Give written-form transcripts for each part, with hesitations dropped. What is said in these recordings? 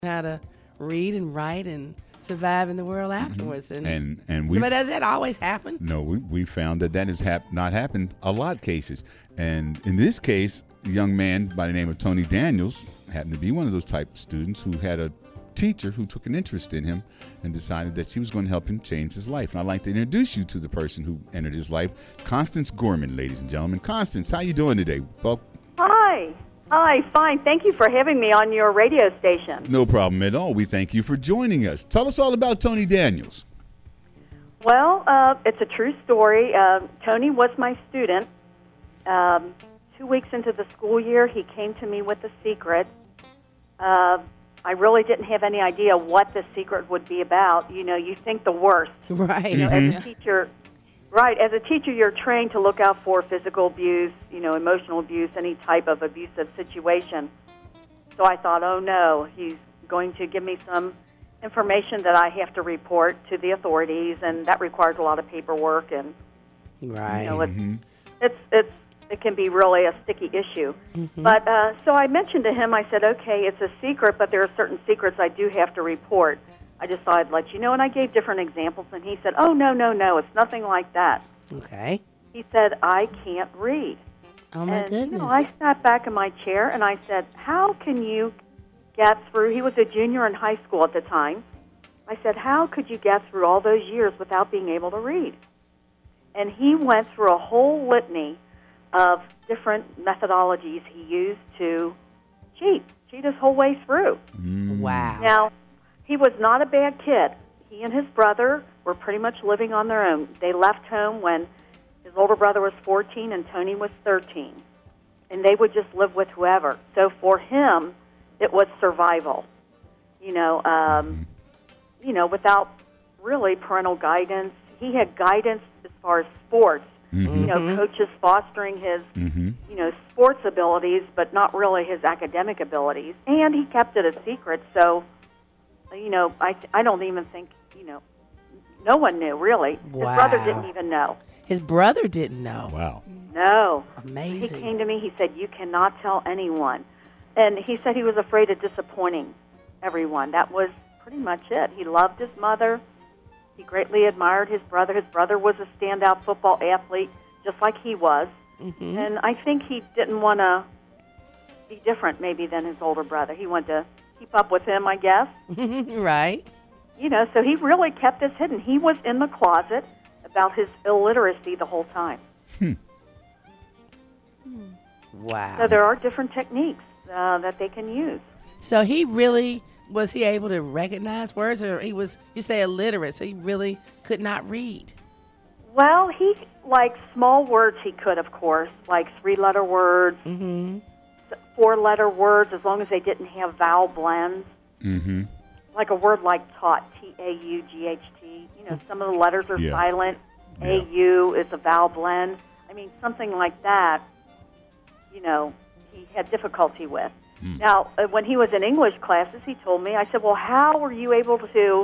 how to read and write and survive in the world afterwards. And we but does that always happen? No, we found that has not happened a lot of cases. And in this case, a young man by the name of Tony Daniels happened to be one of those type of students who had a teacher who took an interest in him and decided that she was going to help him change his life. And I'd like to introduce you to the person who entered his life, Constance Gorman, ladies and gentlemen. Constance, how you doing today? Well, Hi, fine. Thank you for having me on your radio station. No problem at all. We thank you for joining us. Tell us all about Tony Daniels. Well, it's a true story. Tony was my student. 2 weeks into the school year, he came to me with a secret. I really didn't have any idea what the secret would be about. You know, you think the worst. Right. You know, as a teacher, as a teacher, you're trained to look out for physical abuse, emotional abuse, any type of abusive situation. So I thought, oh no, he's going to give me some information that I have to report to the authorities, and that requires a lot of paperwork, and it can be really a sticky issue. But so I mentioned to him, I said, okay, it's a secret, but there are certain secrets I do have to report. I just thought I'd let you know, and I gave different examples, and he said, oh, no, it's nothing like that. Okay. He said, I can't read. Oh, my goodness. I sat back in my chair, and I said, how can you get through? He was a junior in high school at the time. I said, how could you get through all those years without being able to read? And he went through a whole litany of different methodologies he used to cheat his whole way through. Wow. Now, he was not a bad kid. He and his brother were pretty much living on their own. They left home when his older brother was 14 and Tony was 13. And they would just live with whoever. So for him, it was survival. Without really parental guidance. He had guidance as far as sports. Coaches fostering his, sports abilities, but not really his academic abilities. And he kept it a secret. So, I don't even think, no one knew, really. Wow. His brother didn't even know. His brother didn't know. Wow. No. Amazing. He came to me, he said, you cannot tell anyone. And he said he was afraid of disappointing everyone. That was pretty much it. He loved his mother. He greatly admired his brother. His brother was a standout football athlete, just like he was. And I think he didn't want to be different, maybe, than his older brother. He wanted to keep up with him, I guess. Right. So he really kept this hidden. He was in the closet about his illiteracy the whole time. Wow. So there are different techniques that they can use. So was he able to recognize words, or he was, you say, illiterate, so he really could not read? Well, he, like small words he could, of course, like 3-letter words, 4-letter words, as long as they didn't have vowel blends. Like a word like taught, T-A-U-G-H-T. Some of the letters are silent. A-U is a vowel blend. I mean, something like that, he had difficulty with. Now, when he was in English classes, he told me, I said, well, how were you able to,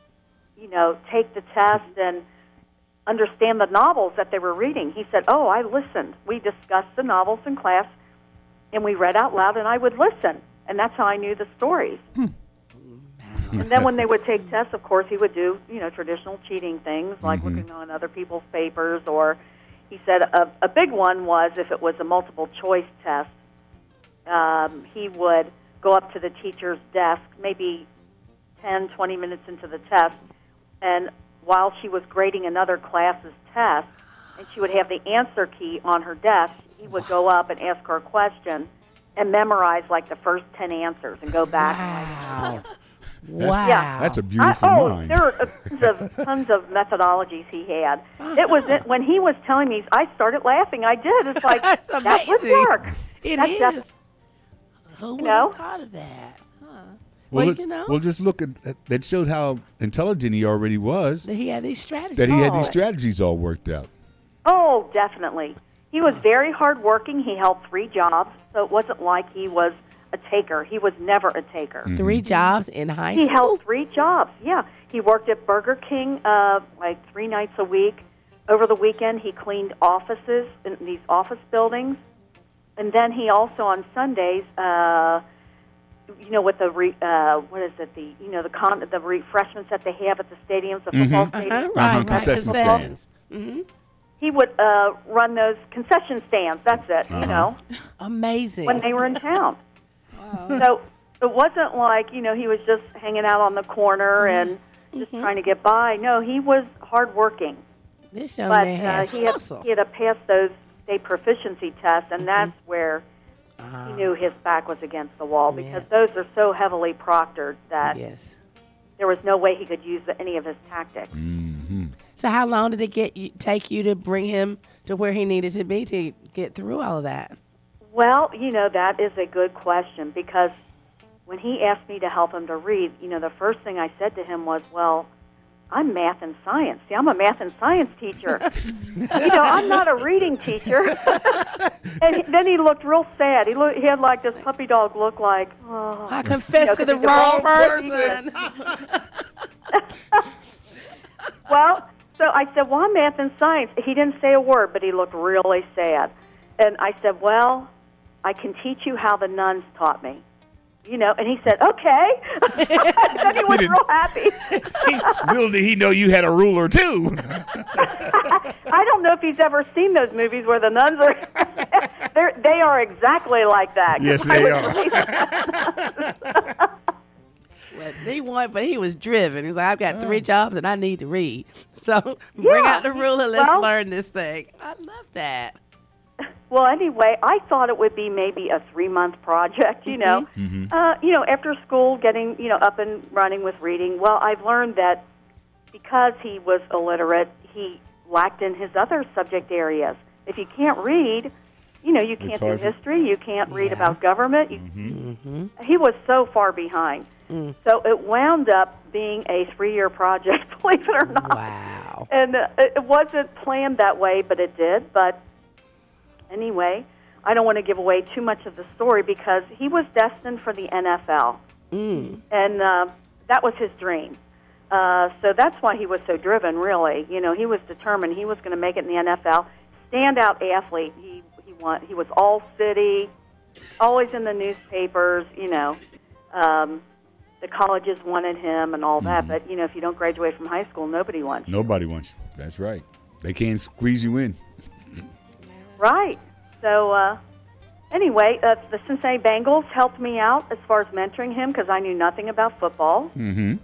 take the test and understand the novels that they were reading? He said, oh, I listened. We discussed the novels in class, and we read out loud, and I would listen. And that's how I knew the stories. And then when they would take tests, of course, he would do, traditional cheating things, like looking on other people's papers, or he said a big one was if it was a multiple choice test, he would go up to the teacher's desk maybe 10, 20 minutes into the test, and while she was grading another class's test, and she would have the answer key on her desk, he would go up and ask her a question and memorize like the first 10 answers and go back. Wow. Yeah. That's a beautiful mind. There are tons of methodologies he had. It was when he was telling me, I started laughing. I did. It's like, That's that would amazing. work. It That's is. Who would have thought of that? Well, just look at that showed how intelligent he already was. That he had these strategies. That he had these strategies all worked out. Oh, definitely. He was very hardworking. He held 3 jobs, so it wasn't like he was a taker. He was never a taker. 3 jobs in high school? He held 3 jobs, yeah. He worked at Burger King like 3 nights a week. Over the weekend, he cleaned offices in these office buildings. And then he also, on Sundays, with the what is it? The refreshments that they have at the stadiums, the football stadiums. Right, concession concessions. He would run those concession stands. That's it. Amazing. When they were in town. So it wasn't like he was just hanging out on the corner and just trying to get by. No, he was hardworking. This young But man has he hustle. had to pass those state proficiency tests, and that's where he knew his back was against the wall because those are so heavily proctored that Yes. there was no way he could use any of his tactics. So how long did it take you to bring him to where he needed to be to get through all of that? Well, that is a good question because when he asked me to help him to read, the first thing I said to him was, well, I'm math and science. See, I'm a math and science teacher. I'm not a reading teacher. And then he looked real sad. He had like this puppy dog look like, oh. I confessed to the wrong person. Well, so I said, well, I'm math and science. He didn't say a word, but he looked really sad. And I said, well, I can teach you how the nuns taught me. And he said, okay. Then he was real happy. Little did he know you had a ruler, too. I don't know if he's ever seen those movies where the nuns are, they are exactly like that. Yes, they are. But he was driven. He was like, I've got 3 jobs and I need to read. So bring out the ruler. Let's learn this thing. I love that. Well, anyway, I thought it would be maybe a 3-month project, after school, getting, up and running with reading. Well, I've learned that because he was illiterate, he lacked in his other subject areas. If you can't read, you can't do history, you can't read about government. He was so far behind. So it wound up being a 3-year project, believe it or not. Wow. And it wasn't planned that way, but it did. But anyway, I don't want to give away too much of the story because he was destined for the NFL. And that was his dream. So that's why he was so driven, really. He was determined he was going to make it in the NFL. Standout athlete. He was all city, always in the newspapers, the colleges wanted him and all that. But, if you don't graduate from high school, nobody wants you. Nobody wants you. That's right. They can't squeeze you in. Right. So, anyway, the Cincinnati Bengals helped me out as far as mentoring him because I knew nothing about football. And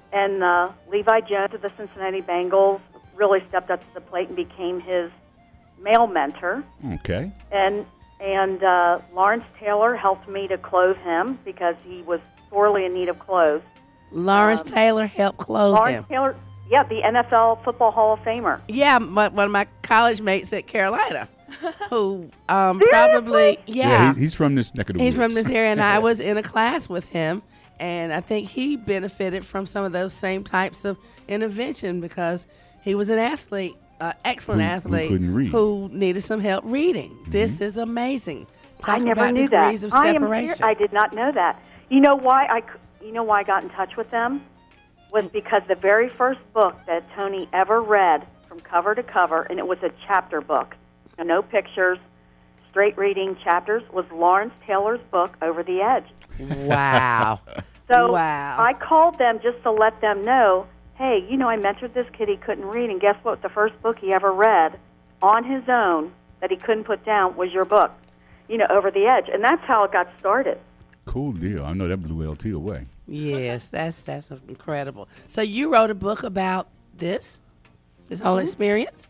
Levi Jones of the Cincinnati Bengals really stepped up to the plate and became his male mentor. Okay. And Lawrence Taylor helped me to clothe him because he was sorely in need of clothes. Lawrence Taylor helped clothe him. Lawrence Taylor, yeah, the NFL Football Hall of Famer. Yeah, one of my college mates at Carolina, who probably, he's from this neck of the woods. He's from this area, and I was in a class with him, and I think he benefited from some of those same types of intervention because he was an athlete, excellent athlete, who couldn't read, who needed some help reading. This is amazing. I never knew that. I did not know that. You know why I got in touch with them? Was because the very first book that Tony ever read from cover to cover, and it was a chapter book, no pictures, straight reading chapters, was Lawrence Taylor's book, Over the Edge. Wow. So I called them just to let them know, hey, I mentored this kid, he couldn't read, and guess what? The first book he ever read on his own that he couldn't put down was your book, Over the Edge. And that's how it got started. Cool deal. I know that blew LT away. Yes, that's incredible. So you wrote a book about this whole experience?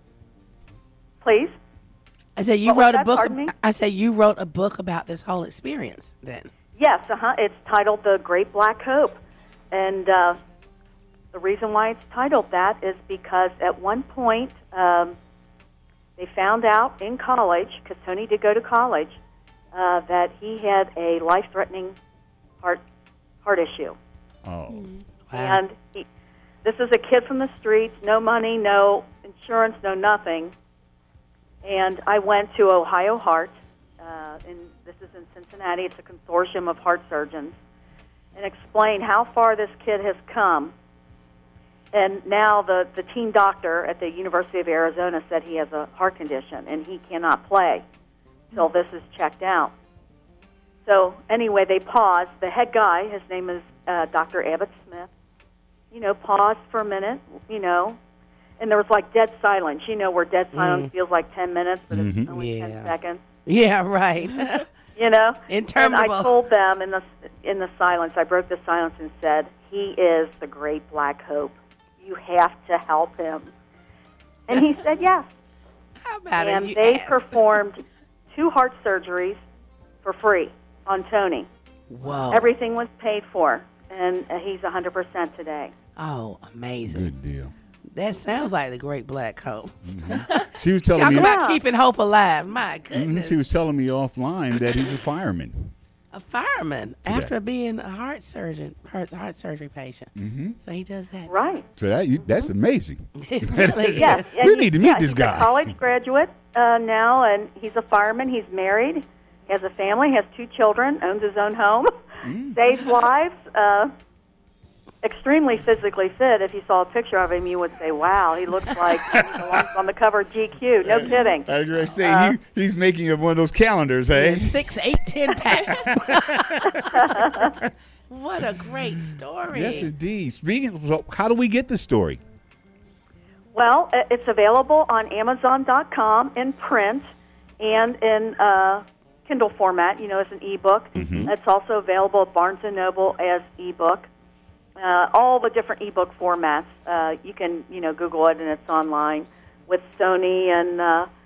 Please? I said you wrote a book. I said you wrote a book about this whole experience then. Yes, it's titled The Great Black Hope. And the reason why it's titled that is because at one point they found out in college, because Tony did go to college, that he had a life-threatening heart issue. Oh. Wow. And this is a kid from the streets, no money, no insurance, no nothing. And I went to Ohio Heart, and this is in Cincinnati. It's a consortium of heart surgeons, and explained how far this kid has come. And now the team doctor at the University of Arizona said he has a heart condition, and he cannot play till this is checked out. So anyway, they paused. The head guy, his name is Dr. Abbott Smith, paused for a minute, and there was like dead silence, where dead silence feels like 10 minutes, but it's only 10 seconds. Yeah, right. And Interminable. I told them in the silence, I broke the silence and said, he is the great Black Hope. You have to help him. And he said yes. How about and it? they performed 2 heart surgeries for free on Tony. Whoa. Everything was paid for, and he's 100% today. Oh, amazing. Good deal. That sounds like the great Black Hope. She was telling Talk me. about keeping hope alive. My goodness. She was telling me offline that he's a fireman. A fireman after being a heart surgery patient. So he does that. Right. So that's amazing. It really Yes. is. and We need to meet this he's guy. a college graduate now, and he's a fireman. He's married. He has a family. Has 2 children. Owns his own home. Saves lives. Extremely physically fit. If you saw a picture of him, you would say, wow, he looks like he belongs on the cover of GQ. No kidding. I was going to say, he's making one of those calendars, eh? 6, 8, 10 pack. What a great story. Yes, indeed. So how do we get the story? Well, it's available on Amazon.com in print and in Kindle format, as an ebook. It's also available at Barnes & Noble as ebook. All the different ebook formats. You can, Google it, and it's online with Sony and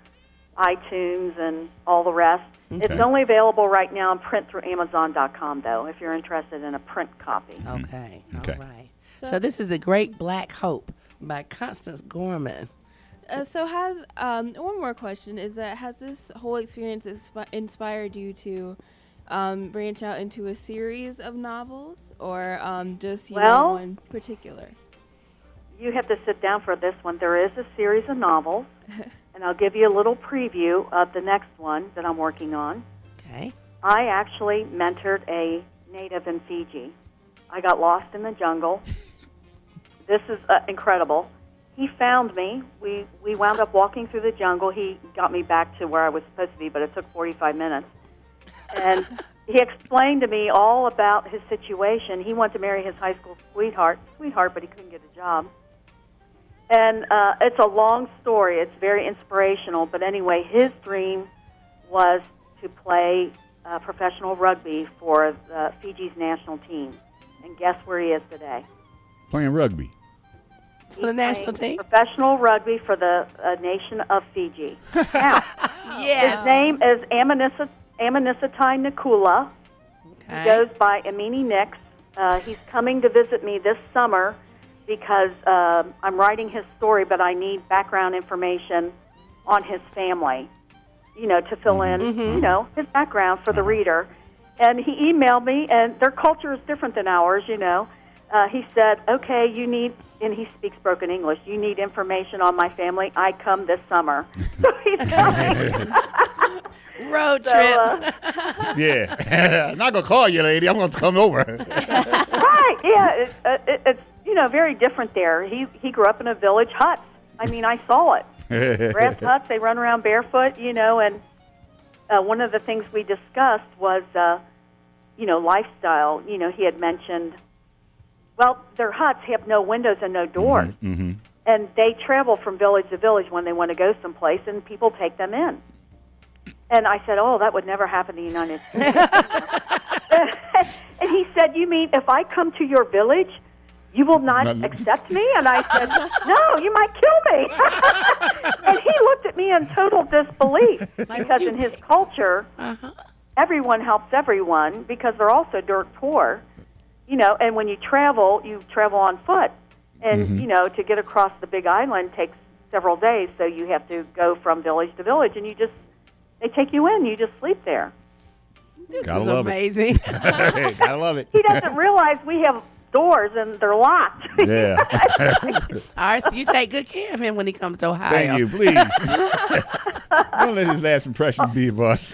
iTunes and all the rest. Okay. It's only available right now in print through Amazon.com, though, if you're interested in a print copy. Okay. Okay. All right. So this is The Great Black Hope by Constance Gorman. So one more question is that has this whole experience inspired you to branch out into a series of novels or just one particular? You have to sit down for this one. There is a series of novels, and I'll give you a little preview of the next one that I'm working on. Okay. I actually mentored a native in Fiji. I got lost in the jungle. This is incredible. He found me. We wound up walking through the jungle. He got me back to where I was supposed to be, but it took 45 minutes. And he explained to me all about his situation. He wanted to marry his high school sweetheart, but he couldn't get a job. And it's a long story. It's very inspirational. But anyway, his dream was to play professional rugby for Fiji's national team. And guess where he is today? Playing rugby. For the national team? Professional rugby for the nation of Fiji. Now, Yes. his name is Amanisatai Nakula. Okay. He goes by Amini Nix. He's coming to visit me this summer because I'm writing his story, but I need background information on his family, to fill in, his background for the reader. And he emailed me, and their culture is different than ours, He said, okay, you need, and he speaks broken English, you need information on my family. I come this summer. So he's coming. Road trip. Yeah. I'm not going to call you, lady. I'm going to come over. Right, yeah. It's very different there. He grew up in a village hut. I mean, I saw it. Grass huts, they run around barefoot, and one of the things we discussed was, lifestyle. He had mentioned, well, their huts have no windows and no doors. Mm-hmm. And they travel from village to village when they want to go someplace, and people take them in. And I said, oh, that would never happen in the United States. And he said, you mean if I come to your village, you will not accept me? And I said, no, you might kill me. And he looked at me in total disbelief because in his culture, everyone helps everyone because they're also dirt poor. And when you travel on foot. And, to get across the big island takes several days, so you have to go from village to village, and they take you in, you just sleep there. This Gotta is love it. amazing. Gotta love it. He doesn't realize we have doors and they're locked. Yeah. All right, so you take good care of him when he comes to Ohio. Thank you, please. Don't let his last impression be of us.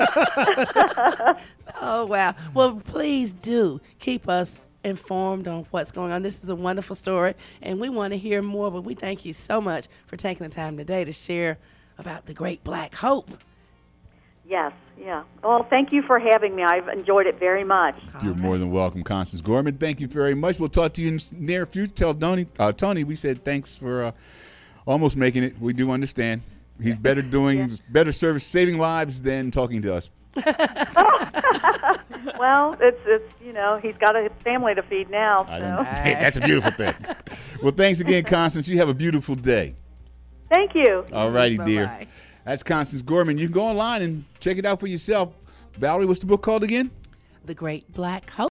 Oh, wow. Well, please do keep us informed on what's going on. This is a wonderful story, and we want to hear more, but we thank you so much for taking the time today to share about the Great Black Hope. Yes, yeah. Well, thank you for having me. I've enjoyed it very much. You're more than welcome, Constance Gorman. Thank you very much. We'll talk to you in the near future. Tell Tony we said thanks for almost making it. We do understand. He's better doing better service, saving lives than talking to us. Well, it's he's got a family to feed now. So. Hey, that's a beautiful thing. Well, thanks again, Constance. You have a beautiful day. Thank you. All righty, dear. Bye-bye. That's Constance Gorman. You can go online and check it out for yourself. Valerie, what's the book called again? The Great Black Hope.